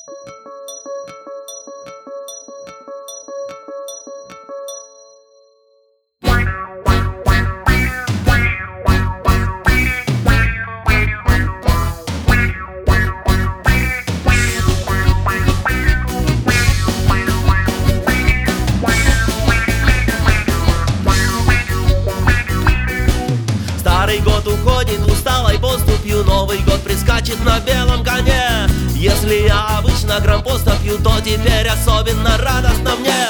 Старый год уходит усталой поступью, Новый год прискачет на белом коне. Если я обычно грампоста пью, то теперь особенно радостно мне.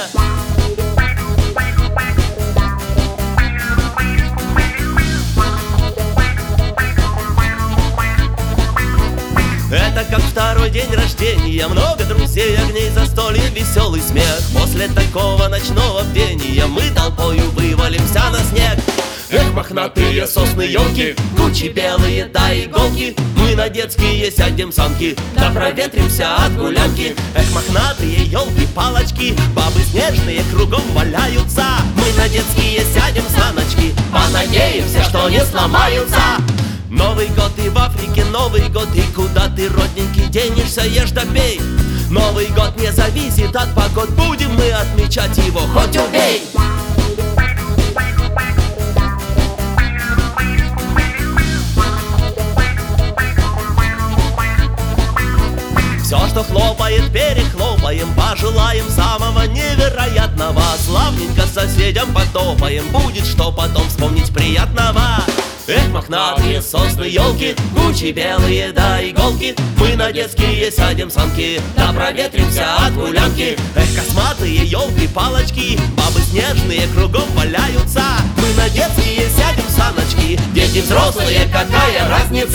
Это как второй день рождения, много друзей, огней, застолье, веселый смех. После такого ночного бдения мы толпою вывалимся на снег. Эх, мохнатые сосны, елки, кучи белые, да иголки, мы на детские сядем санки, да проветримся от гулянки. Эх, мохнатые елки, палочки, бабы снежные кругом валяются, мы на детские сядем саночки, понадеемся, что не сломаются. Новый год и в Африке, Новый год, и куда ты, родненький, денешься, ешь да пей. Новый год не зависит от погод, будем мы отмечать его, хоть убей. Все, что хлопает, перехлопаем, пожелаем самого невероятного. Славненько соседям потопаем, будет что потом вспомнить приятного. Эх, мохнатые сосны, елки, кучи белые, да иголки, мы на детские сядем санки, да проветримся от гулянки. Эх, косматые елки, палочки, бабы снежные кругом валяются, мы на детские сядем саночки, дети взрослые, какая разница?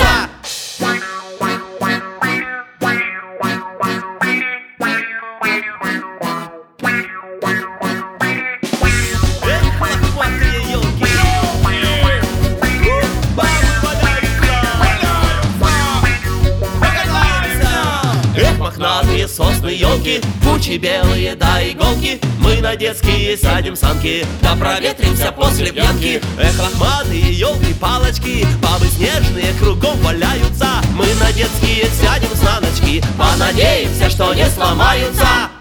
Мохнатые сосны, елки, кучи белые, да иголки, мы на детские садим санки, да проветримся после пьянки. Эх, лохматые елки, палочки, бабы снежные кругом валяются, мы на детские сядем саночки, понадеемся, что не сломаются.